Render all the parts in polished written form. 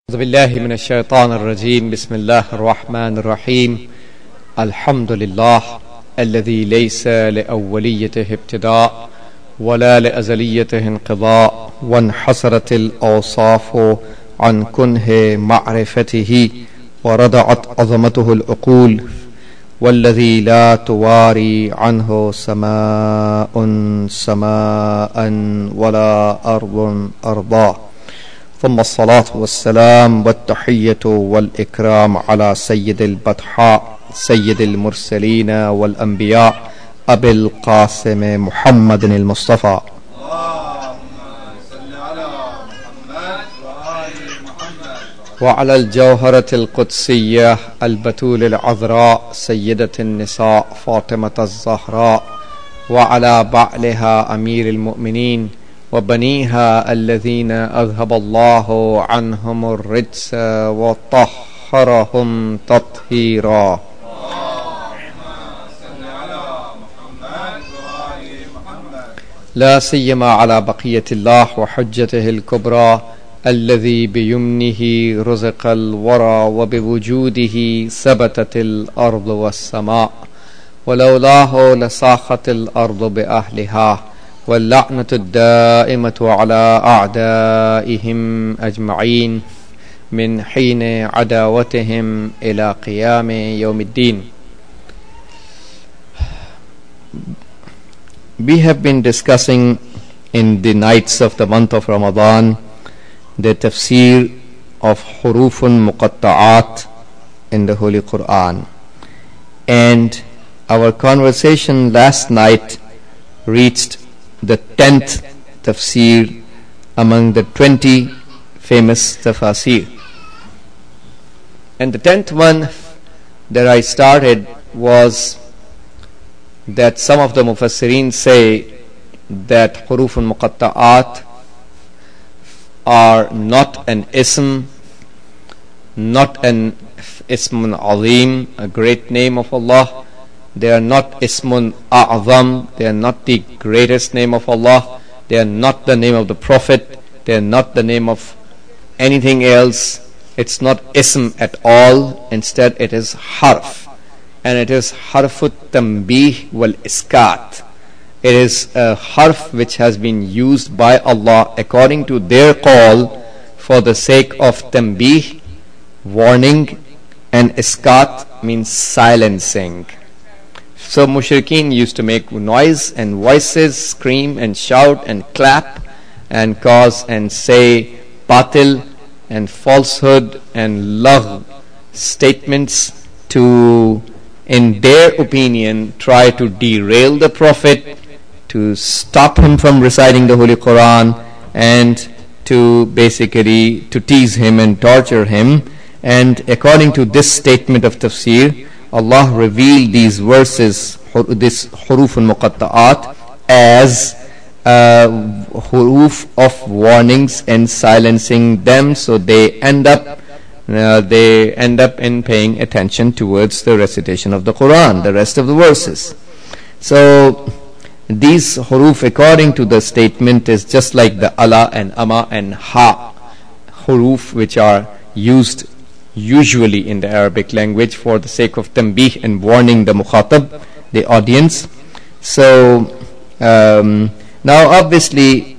أعوذ بالله من الشيطان الرجيم. بسم الله الرحمن الرحيم. الحمد لله الذي ليس لأوليته ابتداء ولا لأزليته انقضاء، وانحصرت الأوصاف عن كنه معرفته، ورضعت عظمته العقول، والذي لا تواري عنه سماء سماء ولا أرض أرضا. ثم الصلاة والسلام والتحية والإكرام على سيد البطحاء سيد المرسلين والأنبياء أبي القاسم محمد المصطفى، وعلى الجوهرة القدسية البتول العذراء سيدة النساء فاطمة الزهراء، وعلى بعلها أمير المؤمنين وبنيها الذين أذهب الله عنهم الرجس وطهرهم تطهيرا. لا سيما على بقية الله وحجته الكبرى الذي بيمنه رزق الورى وبوجوده ثبتت الأرض والسماء، ولولاه لصاخت الأرض بأهلها، واللعنة الدائمة على أعدائهم أجمعين من حين عداوتهم إلى قيام يوم الدين. We have been discussing in the nights of the month of Ramadan the tafsir of Hurufun Muqatta'at in the Holy Quran, and our conversation last night reached the 10th tafsir among the 20 famous tafasir. And the 10th one that I started was that some of the mufassirin say that hurufun muqatta'at are not an ism, not an ismun azim, a great name of Allah. They are not ismun a'zam, they are not the greatest name of Allah, they are not the name of the Prophet, they are not the name of anything else. It's not ism at all. Instead it is harf, and it is harfut tambih wal iskat. It is a harf which has been used by Allah according to their call for the sake of tambih, warning, and iskat means silencing. So mushrikeen used to make noise and voices, scream and shout and clap and cause and say batil and falsehood and lagh statements to, in their opinion, try to derail the Prophet, to stop him from reciting the Holy Quran, and to basically to tease him and torture him. And according to this statement of tafsir, Allah revealed these verses, this hurufun muqatta'at, as huruf of warnings and silencing them, so they end up in paying attention towards the recitation of the Quran, the rest of the verses. So these huruf, according to the statement, is just like the ala and ama and ha huruf, which are used usually in the Arabic language for the sake of tambih and warning the mukhatab, the audience. So now obviously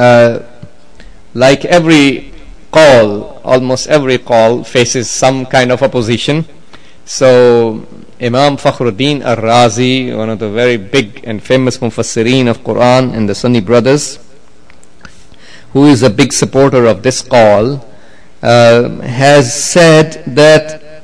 like every call, almost every call faces some kind of opposition. So Imam Fakhruddin Ar-Razi, one of the very big and famous mufassirin of Quran and the Sunni brothers, who is a big supporter of this call, has said that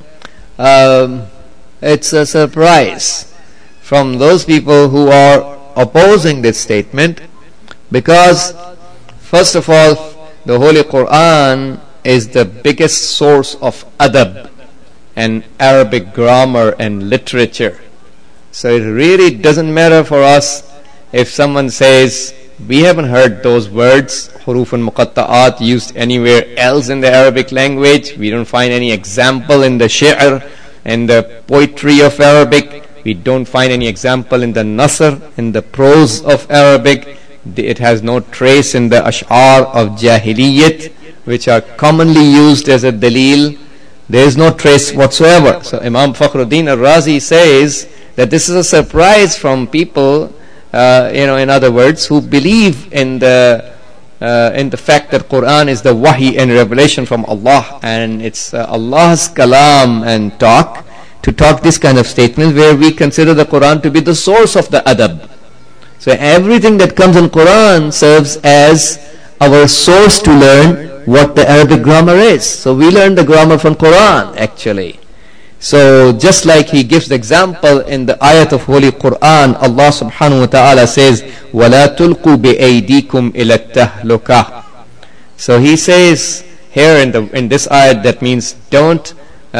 it's a surprise from those people who are opposing this statement, because first of all, the Holy Quran is the biggest source of adab and Arabic grammar and literature. So it really doesn't matter for us if someone says we haven't heard those words hurufun muqatta'at used anywhere else in the Arabic language. We don't find any example in the shi'r and the poetry of Arabic. We don't find any example in the nasr, in the prose of Arabic. It has no trace in the ash'ar of jahiliyyat which are commonly used as a dalil, there is no trace whatsoever. So Imam Fakhruddin Ar-Razi says that this is a surprise from people, in other words, who believe in the fact that Quran is the wahi and revelation from Allah, and it's Allah's kalam and talk, to talk this kind of statement where we consider the Quran to be the source of the adab. So everything that comes in Quran serves as our source to learn what the Arabic grammar is. So we learn the grammar from Quran actually. So just like he gives the example in the ayat of Holy Quran, Allah subhanahu wa ta'ala says, وَلَا تُلْقُوا بِأَيْدِيكُمْ إِلَى التَّهْلُكَةِ. So he says here in this ayat, that means don't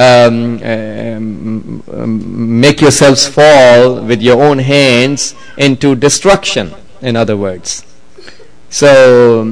make yourselves fall with your own hands into destruction, in other words. So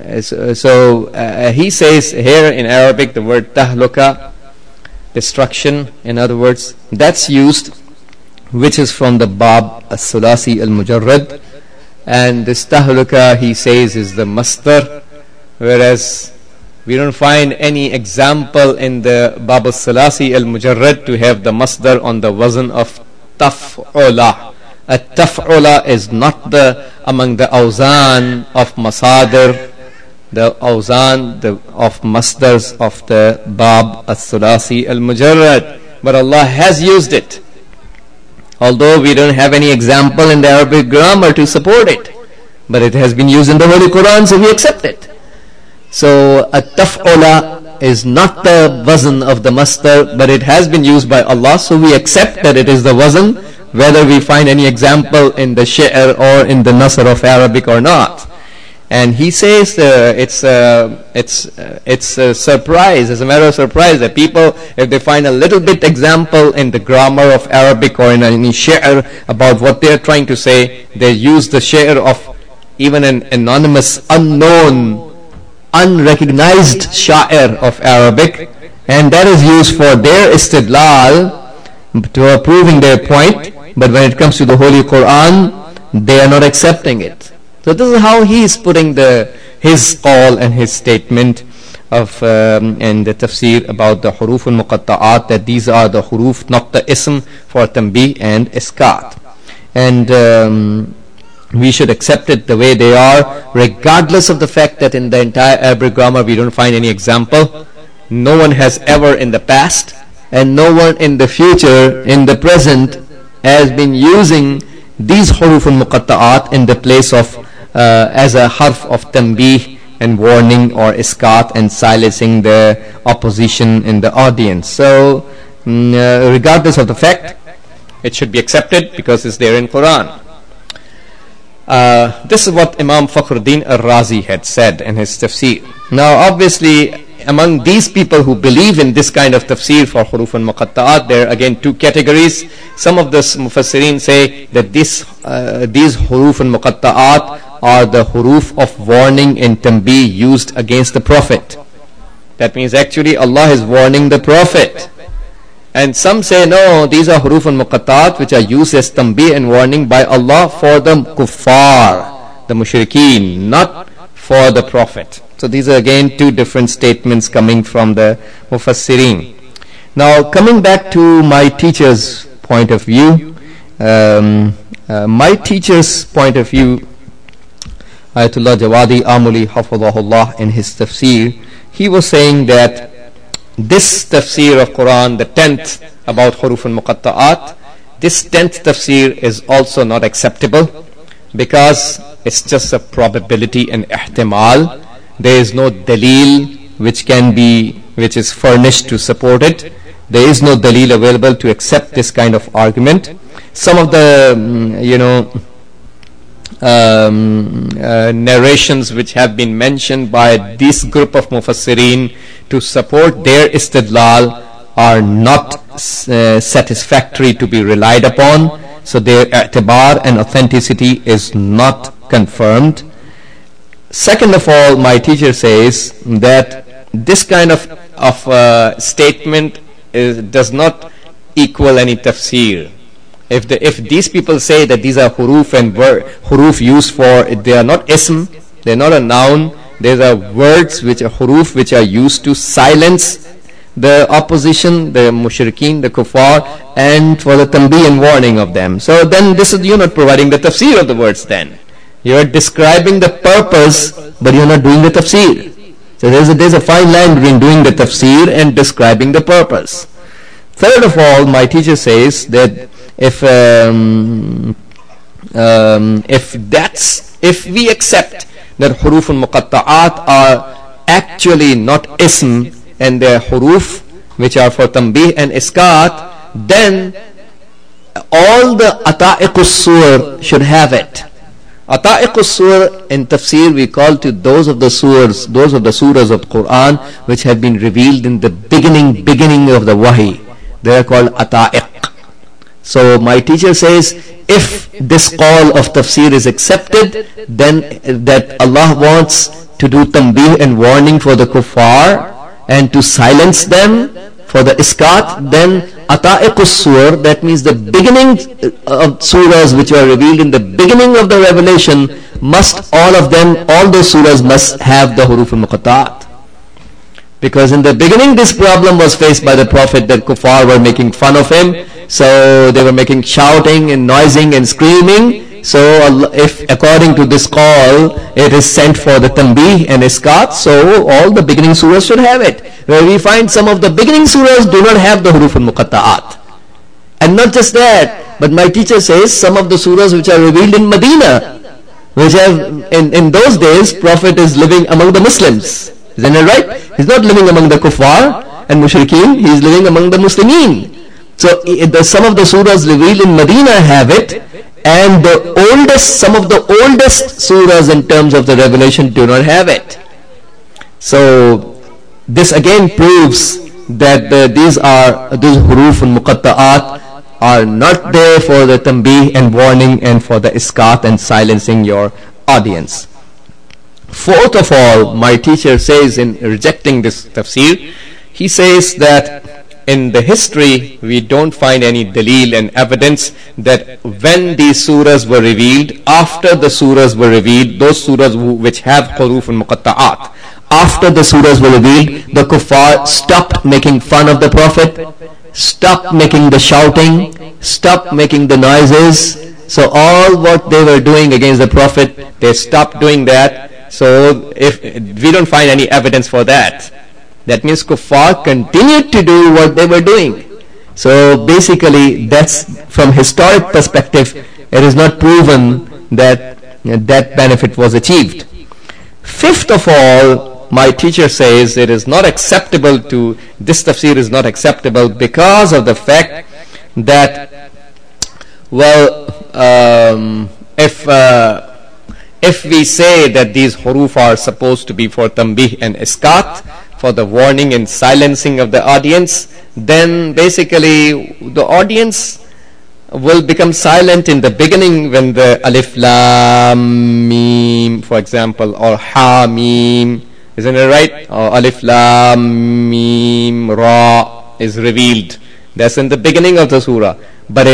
he says here in Arabic the word tahluka, destruction, in other words, that's used, which is from the bab as-sulasi al-mujarrad, and this tahluka, he says, is the masdar, whereas we don't find any example in the bab as-sulasi al-mujarrad to have the masdar on the wazn of taf'ula. A taf'ula is not among the awzan of masadir, the awzan of masdars of the bab as-sulasi al-mujarrad, but Allah has used it, although we don't have any example in the Arabic grammar to support it, but it has been used in the Holy Quran, so we accept it. So a taf'ula is not the wazn of the masdar, but it has been used by Allah, so we accept that it is the wazn, whether we find any example in the shi'r or in the nasr of Arabic or not. And he says it's a surprise, it's a matter of surprise that people, if they find a little bit example in the grammar of Arabic or in any shi'r about what they are trying to say, they use the shi'r of even an anonymous, unknown, unrecognized sha'ir of Arabic, and that is used for their istidlal, to proving their point. But when it comes to the Holy Quran, they are not accepting it. So this is how he is putting his call and his statement of in the tafsir about the huruf al-muqatta'at, that these are the huruf, not the ism for tanbih and iskat. And we should accept it the way they are, regardless of the fact that in the entire Arabic grammar we don't find any example. No one has ever in the past, and no one in the future, in the present, has been using these huruf al-muqatta'at in the place of as a harf of tanbih and warning, or iskat and silencing the opposition in the audience. So regardless of the fact, it should be accepted because it's there in Quran. This is what Imam Fakhruddin Ar-Razi had said in his tafsir. Now obviously among these people who believe in this kind of tafsir for huruf al-muqatta'at, there are again two categories. Some of the mufassirin say that these huruf al-muqatta'at are the huruf of warning and tanbih used against the Prophet. That means actually Allah is warning the Prophet. And some say no, these are huruf al-muqatta'at which are used as tanbih and warning by Allah for the kuffar, the mushrikeen, not for the Prophet. So these are again two different statements coming from the mufassirin. Now coming back to my teacher's point of view, my teacher's point of view, Ayatollah Jawadi Amuli Hafidhahullah, in his tafsir, he was saying that this tafsir of Quran, the 10th about huruf al-muqatta'at, this 10th tafsir is also not acceptable because it's just a probability and ihtimal. There is no dalil which is furnished to support it. There is no dalil available to accept this kind of argument. Some of the narrations which have been mentioned by this group of mufassirin to support their istidlal are not satisfactory to be relied upon, so their i'tibar and authenticity is not confirmed. Second of all, my teacher says that this kind of statement does not equal any tafsir. If these people say that these are huruf and huruf used for, they are not ism, they are not a noun, There are words which are huruf which are used to silence the opposition, the mushrikeen, the kuffar, and for the tanbih and warning of them. So then this is, you're not providing the tafsir of the words then. You're describing the purpose, but you're not doing the tafsir. So there's a fine line between doing the tafsir and describing the purpose. Third of all, my teacher says that if we accept that huruf al-muqatta'at are actually not ism, and they are huruf which are for tanbih and iskat, then all the ata'iqus sur should have it. Ata'iqus sur in tafsir we call to those of the surahs of Quran which have been revealed in the beginning of the wahi. They are called ata'iq. So my teacher says, if this call of tafsir is accepted, then that Allah wants to do tanbih and warning for the kuffar and to silence them for the iskat, then ata'iqus sur, that means the beginning of surahs which were revealed in the beginning of the revelation, all those surahs must have the huruf al-muqatta'at. Because in the beginning this problem was faced by the Prophet, that kuffar were making fun of him, so they were making shouting and noising and screaming. So if according to this call it is sent for the tanbih and iskat, so all the beginning surahs should have it. Where we find some of the beginning surahs do not have the huruf al-muqatta'at. And not just that, but my teacher says some of the surahs which are revealed in Medina, which have in those days Prophet is living among the Muslims. Isn't it right? He's not living among the kuffar and mushrikeen, he is living among the Muslimin. So some of the surahs revealed in Medina have it, and some of the oldest surahs in terms of the revelation do not have it. So this again proves that these huruf al-muqatta'at are not there for the tanbih and warning and for the iskat and silencing your audience. Fourth of all, my teacher says in rejecting this tafsir, he says that in the history we don't find any dalil and evidence that when these surahs were revealed, after the surahs were revealed, those surahs which have huruf al-muqatta'at, after the surahs were revealed, the kuffar stopped making fun of the Prophet, stopped making the shouting, stopped making the noises. So all what they were doing against the Prophet, they stopped doing that. So if we don't find any evidence for that, that means kuffar continued to do what they were doing. So basically that's from historic perspective, it is not proven that that benefit was achieved. Fifth of all, my teacher says it is not acceptable this tafsir is not acceptable because of the fact that, if we say that these huruf are supposed to be for tanbih and iskat, for the warning and silencing of the audience, then basically the audience will become silent in the beginning when the alif lam mim, for example, or ha mim, isn't it right? Or alif lam mim ra is revealed. That's in the beginning of the surah. But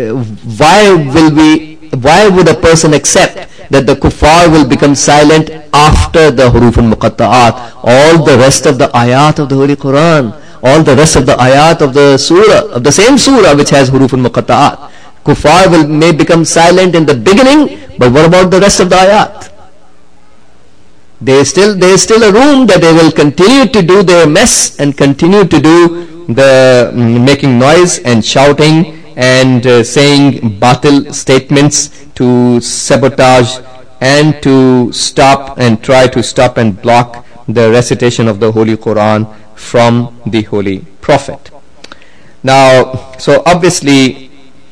why would a person accept that the kuffar will become silent after the huruf al-muqatta'at? All the rest of the ayat of the Holy Quran, all the rest of the ayat of the surah, of the same surah which has huruf al-muqatta'at, kuffar may become silent in the beginning, but what about the rest of the ayat? There is still a room that they will continue to do their mess and continue to do the making noise and shouting and saying batil statements to sabotage and to try to stop and block the recitation of the Holy Quran from the Holy Prophet. Now, so obviously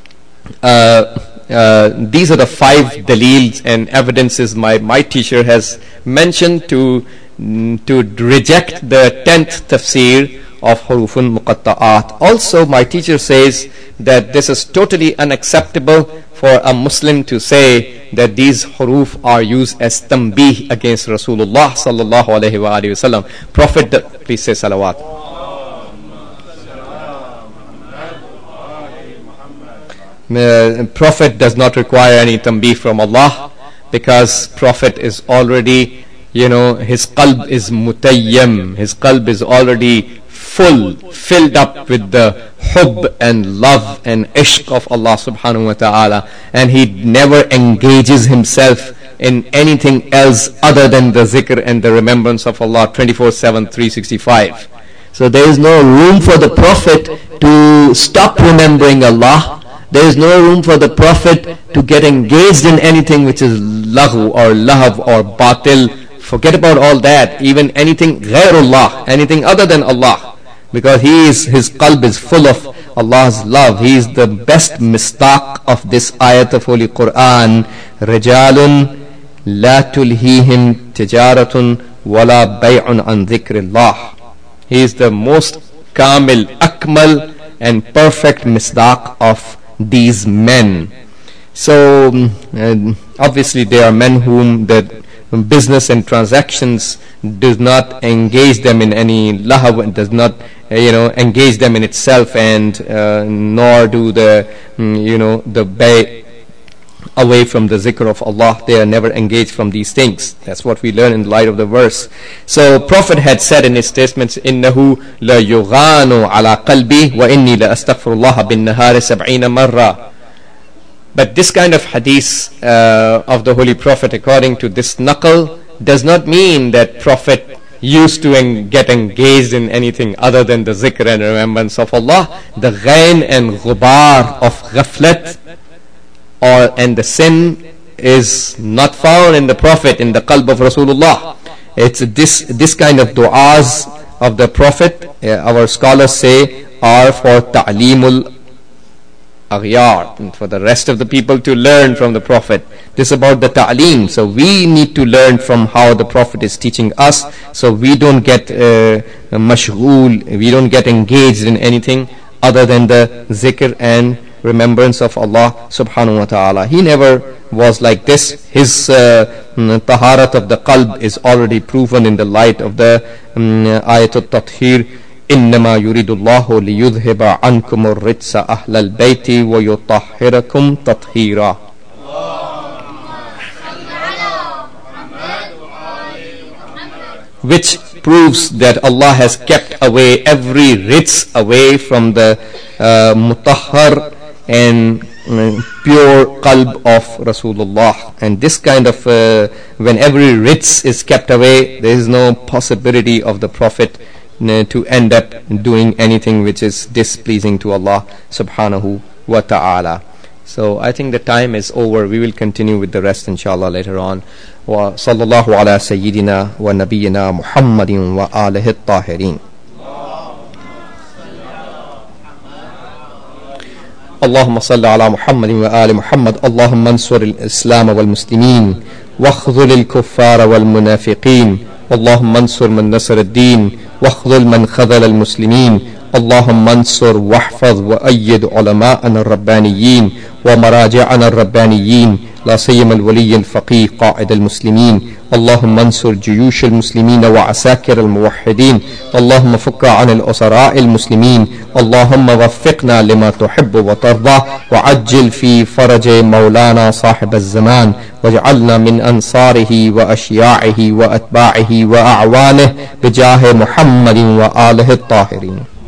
these are the 5 dalils and evidences my teacher has mentioned to reject the 10th tafsir of hurufun muqatta'at. Also, my teacher says that this is totally unacceptable for a Muslim to say that these huruf are used as tanbih against Rasulullah sallallahu alaihi wasallam. Prophet, please say salawat. Prophet does not require any tanbih from Allah, because Prophet is already his qalb is mutayyam, his qalb is already filled up with the hub and love and ishq of Allah subhanahu wa ta'ala, and he never engages himself in anything else other than the zikr and the remembrance of Allah 24/7, 365. So there is no room for the Prophet to stop remembering Allah. There is no room for the Prophet to get engaged in anything which is lahu or lahav or batil. Forget about all that, even anything ghairullah, anything other than Allah, because his qalb is full of Allah's love. He is the best mistaq of this ayat of Holy Quran. Rijalun la tulhihim tijaratun wala bay'un an dhikrillah. He is the most kamil, akmal and perfect misdaq of these men. So obviously there are men whom the business and transactions does not engage them in any lahav, and does not engage them in itself, and nor do the bay away from the zikr of Allah. They are never engaged from these things. That's what we learn in the light of the verse. So Prophet had said in his statements, innahu la yughanu ala qalbi wa inni la astaghfirullah bin nahari 70 marra. But this kind of hadith of the Holy Prophet, according to this naqal, does not mean that Prophet used to get engaged in anything other than the zikr and remembrance of Allah. The ghain and ghubar of ghaflat and the sin is not found in the Prophet, in the qalb of Rasulullah. It's this kind of du'as of the Prophet, our scholars say, are for ta'limul aghyar, and for the rest of the people to learn from the Prophet. This is about the ta'lim. So we need to learn from how the Prophet is teaching us, so we don't get mashghul, we don't get engaged in anything other than the zikr and remembrance of Allah subhanahu wa ta'ala. He never was like this. His taharat of the qalb is already proven in the light of the ayatul tathir. إنما يريد الله ليذهب عنكم الرجس أهل البيت ويطهركم تطهيرا. Which proves that Allah has kept away every ritz away from the mutahhar and pure qalb of Rasulullah. And this kind of when every ritz is kept away, there is no possibility of the Prophet to end up doing anything which is displeasing to Allah subhanahu wa ta'ala. So I think the time is over. We will continue with the rest inshallah later on. Wa sallallahu ala sayyidina wa nabiyyina Muhammadin wa alihi at-tahirin. اللهم صل على محمد وآل محمد. اللهم انصر الإسلام والمسلمين واخذل الكفار والمنافقين. اللهم انصر من نصر الدين واخذل من خذل المسلمين. اللهم انصر واحفظ وأيد علماءنا الربانيين ومراجعنا الربانيين، لا سيما الولي الفقيه قائد المسلمين. اللهم انصر جيوش المسلمين وعساكر الموحدين. اللهم فك عن الأسراء المسلمين. اللهم وفقنا لما تحب وترضى، وعجل في فرج مولانا صاحب الزمان، واجعلنا من أنصاره وأشياعه وأتباعه وأعوانه بجاه محمد وآله الطاهرين.